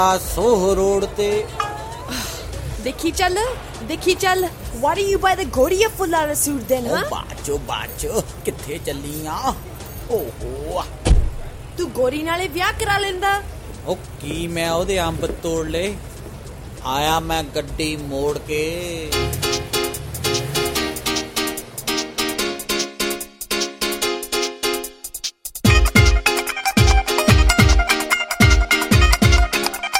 ਸੋਹ road ਤੇ ਦੇਖੀ ਚੱਲ Why do you buy the ਗੋਰੀਆ ਫੁੱਲਾਂ ਦਾ ਸੂਟ then, huh? ਬਾਚੋ ਕਿੱਥੇ ਚੱਲੀ ਆ? ਓਹੋ ਤੂੰ ਗੋਰੀ ਨਾਲੇ ਵਿਆਹ ਕਰਾ ਲੈਂਦਾ। ਉਹ ਕੀ ਮੈਂ ਉਹਦੇ ਅੰਬ ਤੋੜ ਲਏ? ਆਇਆ ਮੈਂ ਗੱਡੀ ਮੋੜ ਕੇ।